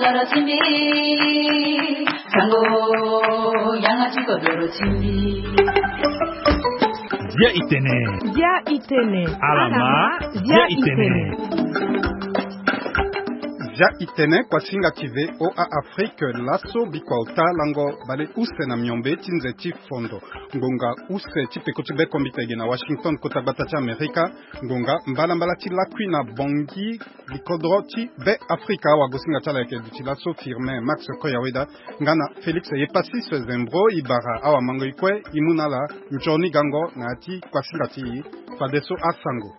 kodoro chimbi sango yangachi kodoro chimbi Zia itene alama zia itene Ja itene kwa singa tive o a Afrique laso bikwa uta lango bale use na miombe tinze chifondo ngonga use chipeko chibe kombitege na Washington kota batacha Amerika ngonga mbala chilakwi na bongi likodroti be Afrika wa gosinga chala yake laso firme Max Koyaweda ngana Felix Yepasi Zembro ibara awa mango ikwe imunala mchoni gango na ati kwa singa ti fadeso asango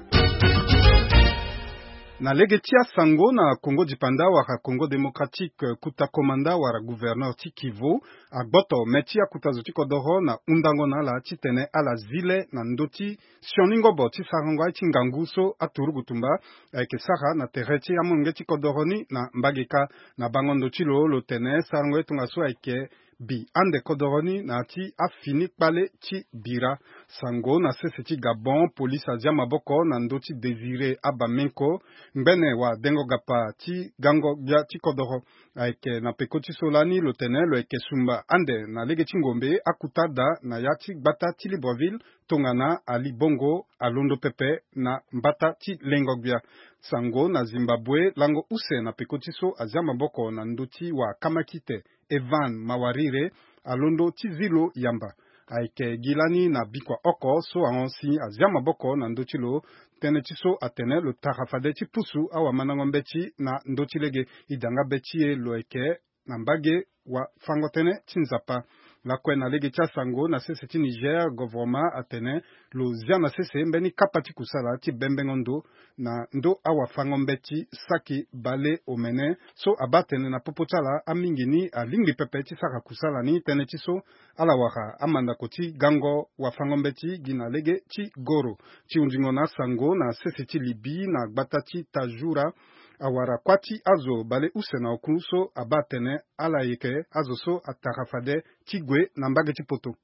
na legetia sango na Congo dipanda wara Congo démocratique kuta komanda wara gouverneur Tikivu agboto metia kutazuti kodoro na undango na la titene ala zile na ndoti sioningo boti sarangwa tinganguso aturugutumba ke sara na tereti ya mongeti kodoroni na mbageka na bangondo chilo lo tene sarangwa tungaso ake bi ande kodoroni na ti afini pale chi bira sango na seseti Gabon police azia maboko na ndoti Désiré Abamenko mbene wa dengo gapa ti gango bia ti kodoro aike na pekoti solani lo tenelo eke sumba ande na lege chingombe akutada na yati bata ti Libreville tongana ali bongo alondo pepe na mbata ti lengogbia sango na Zimbabwe lango use na pekoti so azia maboko na ndoti wa Kamakite Evan Mawarire alondo ti zilo yamba aike gilani na bikwa oko so ansi azia maboko na ndotilo tene tiso atene lo tarafade ti pusu awa manango mbeti na ndotilege idanga beti lo eke na mbage wa fango tene tinzapa la kwe na lege tia sango na sese ti Niger gouvernement atene lo zia na sese mbeni kapati kusala ti bembengondo na ndo awa fango mbeti saki bale omene so abatene na popotala amingini alingi pepe ti saka kusala ni tene ti so ala waka amanda koti gango wa fango mbeti gina lege ti goro ti undingo na sango na sese ti Libi na gbata ti Tajura awara kwati azo bale use na okuso abatene ala yeke azo so atarafade tigwe na mbage ti poto.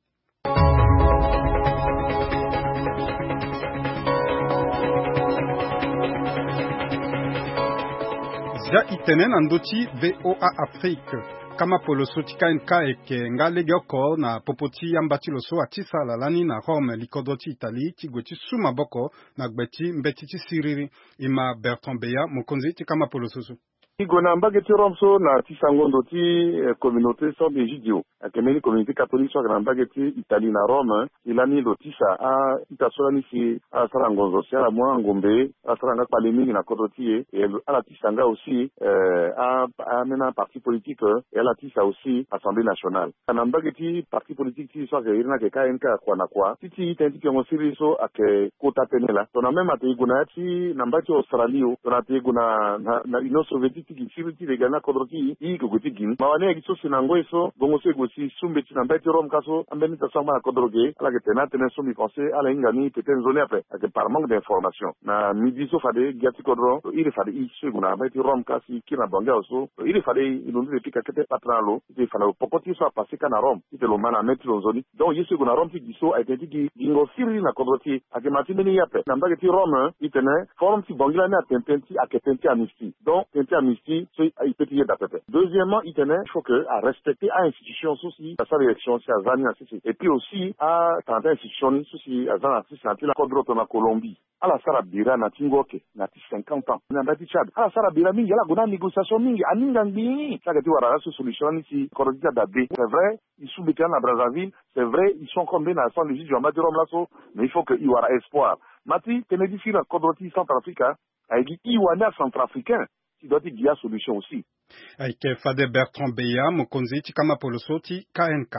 Zia itene na ndoti VOA Afrique kama poloso tika nka eke nga lege oko na popoti yambati loso atisa lalani na Rome likodoti Itali tigweti suma boko na gbeti mbeti ti siriri ima Bertrand Beya mokonzi tika ma poloso Igona mbageti romso na tisangondo ti communauté so bejidio akemeni communauté catholique so na mbageti Italie na Rome ilani lotisa a itasolani si a sarangonzo sia la mwa ngombe a saranga palemini na kodotie et ala tisanga aussi a mena parti politique et ala tisa aussi assemblée nationale na mbageti parti politique ti so ke irina ke KNK kwa titi tendi ke ngosiri so ake kota tenela to na mema te igona ti na mbati Australie to na te igona na Union soviétique ki legana kodroki i kogoti gin mawane giso sinango eso gongo se gosi sumbe ti na mbeti Rome kaso ambeni ta samba kodroge ala ke tena so mi conseil ala ingani peut-être zone après avec par manque d'information na midi so fade giati kodro il fade i se gona mbeti Rome kasi ki na banga oso il fade ilundi depuis kakete patralo il fade pokoti so passer kana Rome il lo mana mettre lo zone donc yesu gona Rome ti giso a été dit gingo siri na kodroti ake matini yape na mbeti Rome itene forum ti bangila na tempenti ake tenti amnistie donc tenti amnistie il peut y être. Deuxièmement, il faut que à respecter à institution aussi à sa élection c'est à Zania et puis aussi à tenter institution aussi à Zania c'est la Côte d'Ivoire en Colombie. À la Sarabira na Tingoke na 50 ans. Na ndati Tchad. À la Sarabira mingi la gona négociation mingi aninga ngi. Ça que tu vois la solution ici corrigé d'abé. C'est vrai, ils sont bécan à Brazzaville, c'est vrai, ils sont combien dans son légis Jean Madirom Lasso, mais il faut que il y aura espoir. Mati, Kennedy fi na Côte d'Ivoire Centrafrica, avec Iwana centrafricain. Il doit y avoir solution aussi. Aike Fade Bertrand Beya mokonzi ti kama poloso ti KNK.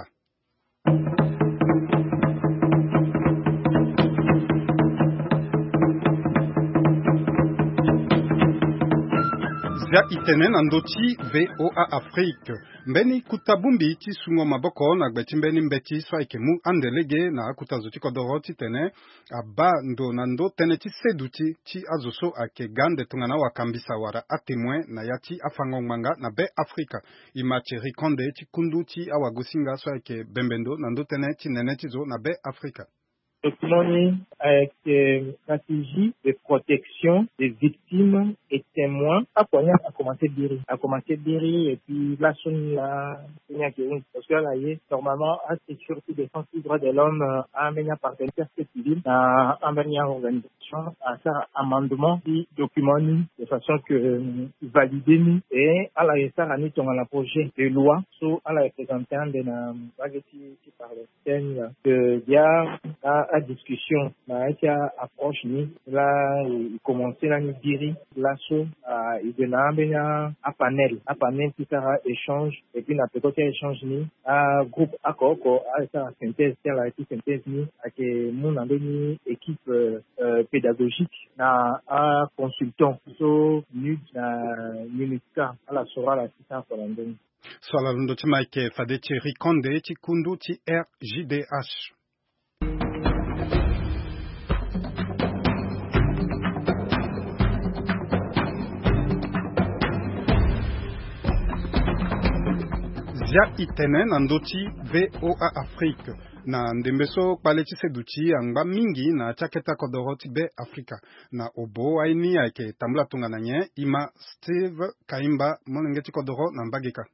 Zia itene na ndoti VOA Afrique. Mbeni kutabumbi ti sungo maboko na gbeti mbeni mbeti so aike mu andelege na kutazuti kodoro ti tene aba ndo na ndo tene ti seduti ti azoso ake gande tungana wakambisa wara atemwe na yati afango manga na be Afrika. Ima cheri konde ti kundu ti awagosinga so aike bembendo na ndo tene ti nene ti zo na be Afrika. document avec stratégie de protection des victimes et témoins. Après, on a commencé à Biri et puis la sonne là, parce que là, normalement, à sécurité défense des droits de l'homme, à amener par des personnes civiles, à amener une organisation, à faire amendement du document de façon que valider nous et à la ça à nous dans le projet de loi sur à la représentant de la qui parle de dia à discussion là qui approche ni là il commencer là nous dire là sur il de là à panel qui sera échange et puis na peut-être échange ni à groupe accord à ça synthèse là qui synthèse ni à que mon une équipe pédagogique na à consultant so nous na ministère à la sora la assistance pour l'indemnité. Swala lundo ti Mike fade ti Rikonde ti kundu ti RJDH. Zia itene nandoti VOA Afrique. Na ndembeso kpale ti seduti angba mingi na chaketa kodoro ti be Afrika. Na obo aini ake tambula tunga na nye ima Steve Kaimba monenge ti kodoro na mbagika.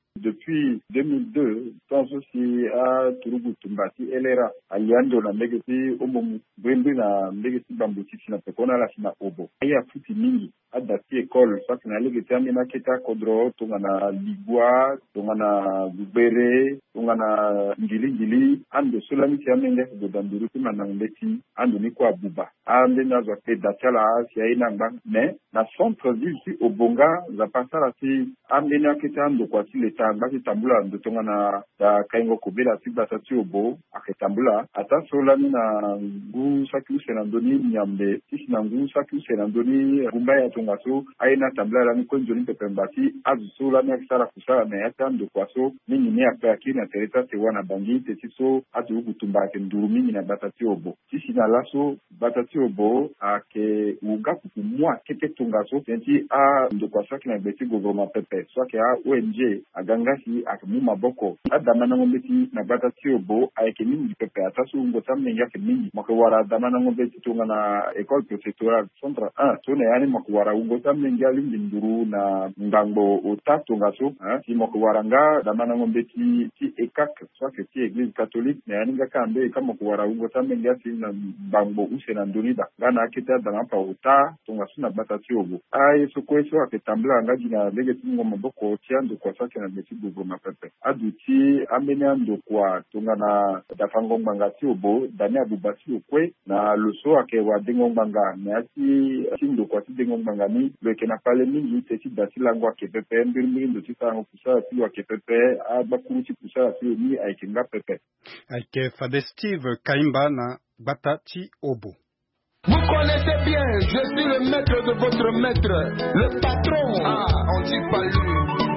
Depuis 2002, pense aussi à Turugutumbati, Elera, Aliando, la Megati, Omo, Brimbi, la Megati Bambuti, na Pekona, la Sina Obo. Aya Futi Mingi, Adati École, ça qui n'a l'égalité à Minaketa, Kodro, Tongana Ligua, Tongana Gubere, Tongana Ngili, Ando Solami, Tiamende, de Danduruki, Manangeti, Ando Nikwa Buba. Ande Nazwate, Dachala, Siaina, mais, na centre-ville, si Obonga, la Passara, si Amena Keta, Ando Kwasi, l'État, Basi tambula ndotonga na da kaingo kobela tibata ti obo aketambula ata sola na ngu saku senandoni nyambe tisi na ngu saku senandoni gumba ya tongaso aina tambula la niko njoni pepembati azu sola na kisara kusala na yata ndo kwaso mingi ne akpa kina tereta te wana bangi te tiso atu kutumba ke nduru mingi na batati obo tisi na laso batati obo ake uga kukumwa kete tongaso tenti a ndo kwaso kina beti gouvernement pepe so ke a ONG agangasi akamu maboko adamana ngombe ti na bata ti obo ayeke mingi pepe atasu ngota mengi yake mingi makwara adamana ngombe ti tonga na école préfectorale centre 1 tone yani makwara ngota mengi ali nduru na ngango ota tonga so ti makwara nga adamana ngombe ti ekak soit que ti église catholique na yani ngaka ambe kama makwara ngota mengi ati na bango use na ndonida ngana akita dama pa ota tonga so na bata ti obo ay so kweso aketambla ngaji na lege ti ngoma boko ti ando kwa sake na beti gouvernement pepe aduti amene ando kwa tonga na dafango mbanga ti obo dani abubasi okwe na loso ake wa dengo mbanga na ati ndo kwa ti dengo mbanga ni leke na pale mingi te ti dati lango ake pepe mbiri ndo ti sango kusala ti wake pepe abakuru ti kusala ti ni aikenga pepe Aike fade Steve Kaimba na bata ti obo. Vous connaissez bien, je suis le maître de votre maître, le patron. Ah, on dit pas lui.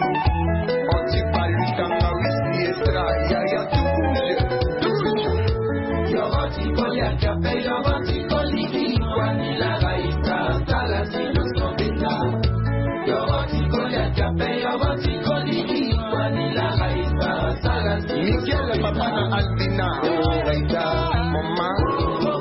On dit pas lui, Tangawi, Estra, Yaya, tout bouge. Yoroti, Kolia, Kapé, Yoroti, Koliki, Kwanila, Raïsta, Salasi, le Sobeta. Yoroti, Kolia, Kapé, Yoroti, Koliki, Kwanila, Raïsta, Salasi, Miguel, Papa, Albina, Raïsta, Maman.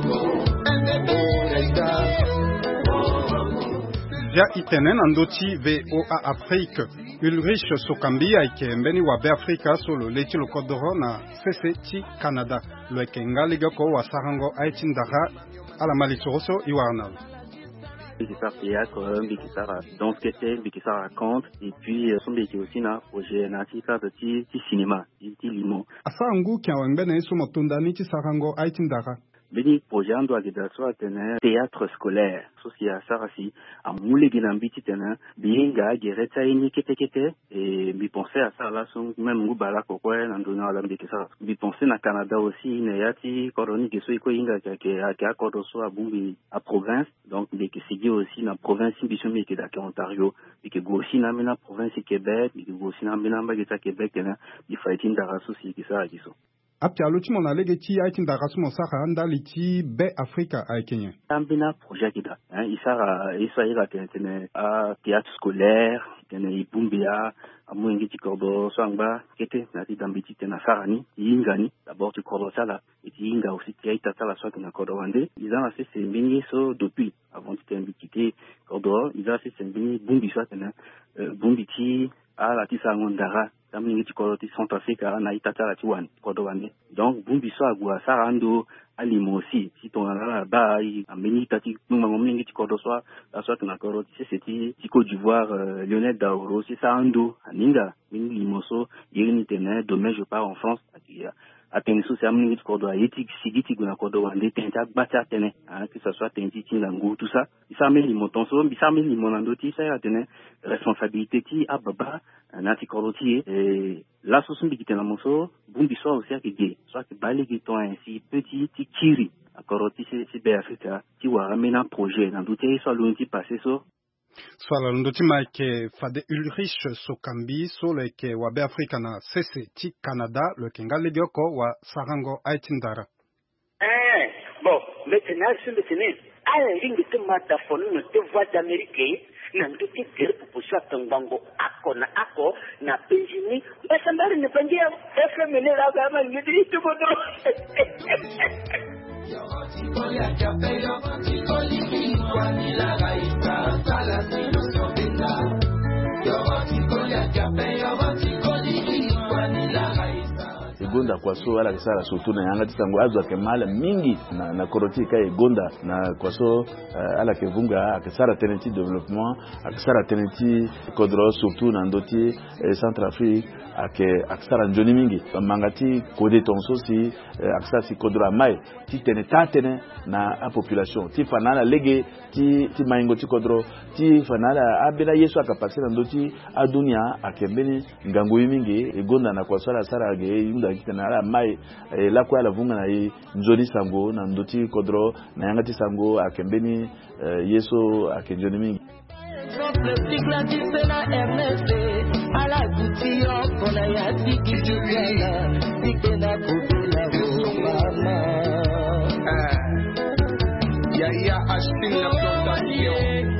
Zia itene nandoti VOA Afrique. Ulrich Sokambi aike mbeni wa be Afrika solo leti lo kodoro na CCT Canada. Lo ekenga ligako wa sarango aitindara ala malitoroso iwarnal. Bikisar théâtre, Bikisar danse kete, Bikisar raconte, et puis son béki aussi na projet na tika de ti cinéma, ti limon. Asarangu kia wembene sumo tundani ti sarango aitindara. Beni projet ando agedaswa atene théâtre scolaire. Sosia sarasi a moule ginambi tena bienga gereta ini kete et bi penser à ça là son même ngubala kokwe na ndona la mbikisa bi penser na Canada aussi ne yati koroni keso iko inga ke akodoso abumbi a province donc de que sigi aussi na province biso mi ke da Ontario bi ke gosi na mena province Québec bi ke gosi na mena mbageta Québec na bi fighting da raso si kisa kiso. apialo ti mona lege ti aitin da rasu mo sara ndali ti be Afrika ai Kenya. Tambina projet kida. Isara ira tene a théâtre scolaire, tene ibumbia, amuingi ti kordo swangba kete na ti dambiti tena sarani, ingani, d'abord ti kordo sala, et ti inga aussi ti aita sala soit na kordo wande. Izana se mbini so depuis avant ti tembiti kordo, izana se mbini bumbi soit tena bumbi ti a la ti sangondara. Tamini ti kordo ti Centrafrique na ita sala ti wan kordo wande. Donc bumbi so agua sarando alimo aussi si ton la ba ameni tati ngommingi ti kordo so la soit na kordo c'est Côte d'Ivoire Lionel Daoro c'est ça ando aninga mini limoso yeni tene demain je pars en France atteindre sous amni ti kordo ayeti sigiti guna kordo wande tenta bata tene que ça soit tenti ti lango tout ça ça met limoton so bi ça met limonando ti ça tene responsabilité ti ababa na ti kordo ti et la source bi kitena moso bumbi so aussi a que soit que baligi ton ainsi petit ti kiri akoro ti c'est be Afrika ti wa ramena projet na douté so lo ti passer so swala ndoti maike fade Ulrich Sokambi so leke wa be Afrika na sese ti Canada le kenga legioko wa sarango aitindara bon maintenant sur le tennis à la ligne de mataphone de voix d'Amérique na ndoti tere proposition tangango ako na penjini basambari ne pangia FM ne la gama ni ndi tubodo Gonda kwa so ala kisara surtout na yanga tisango azwa kemala mingi na koroti kai gonda na kwa so ala kevunga akisara tenenti développement akisara tenenti kodro surtout na ndoti Centrafrique akisara njoni mingi mangati kode tonso si akisara si kodro mai ti tene tatene na a population ti fanala lege ti maingo ti kodro ti fanala abena yesu akapasira ndoti adunia akembeni ngango mingi egonda na kwa so sara ge yunda kitana ala mai la kwa la vunga na njoni sango na ndoti kodro na yangati sango akembeni yesu akenjoni mingi Yaya Ashtin la plantation.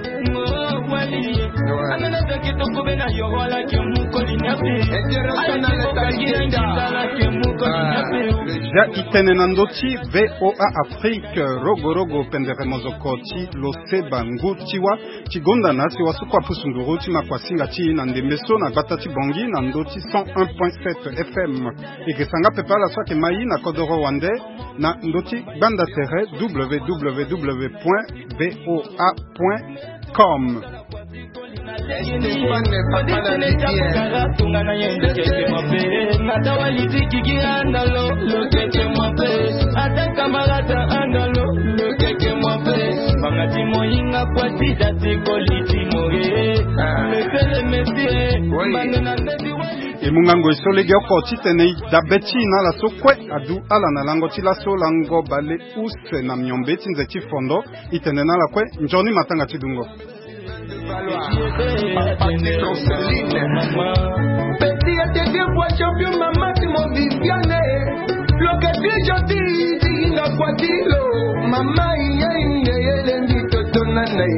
Ja itene nandoti VOA Afrique rogo pendere mozokoti loseba ngutiwa tigonda nasi wasukwa pusunduru tima kwa singa ti na ndembeso na batati bongi na ndoti 101.7 FM ikesanga pepala swake mai na kodoro wande na ndoti banda tere www.voa.com. Emungango isolege okoti tene dabeti na la sokwe adu ala na lango ti la so lango bale use na myombe ti nze ti fondo itene na la kwe njoni matanga ti dungo Petit était deux fois champion, maman, tu m'as visionné. Lo que tu yo di na kwatilo. Mama, iye, lendi toto nanai.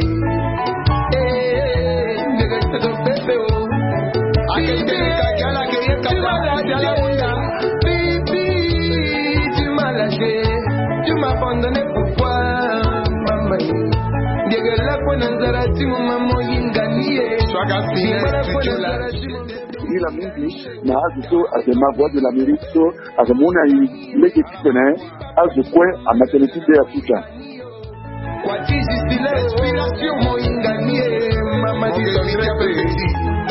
Nega todo pepe o. Aquel te cagala que ye cagala. Baby, tu m'as lâché. Tu m'as abandonné pourquoi, mama? Diega la kwananzara timu mamo inganie. La mingi na azuto azema voix de l'Amérique so azemona leke tene azukwe amateneti de Afrika kwa tizi stile inspiration mo inganie mama di Afrika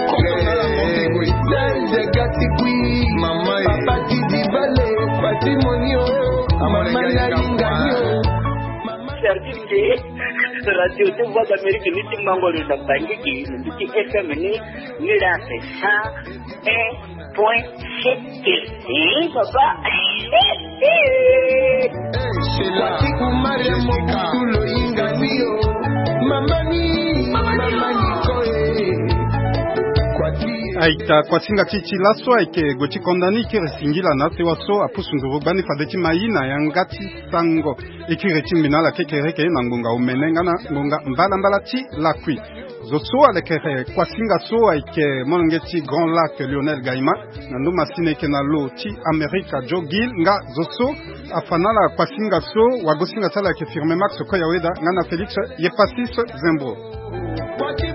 nje gati kui mama papa di bale patrimonio mama na inganio sergi radio de voix d'Amérique ni timangolo da bangiki ni FM ni la ça 1.7 papa c'est la kumaria mokulo inganio mamani koe kwati aita kwa singa chichi laso aike gochi kondani ki resingila na sewaso apusunduru bani fadeti maina yangati sango ikire chimbina la kekereke na ngonga umenenga na ngonga mbala ti lakwi zoso alekere kwa singa so aike monongeti Grand Lac Lionel Gaima na ndo masine ke na lo ti America Jogil nga zoso afanala kwa singa so wagosinga sala ke firme Max Koyaweda ngana Felix Yepasis Zembro.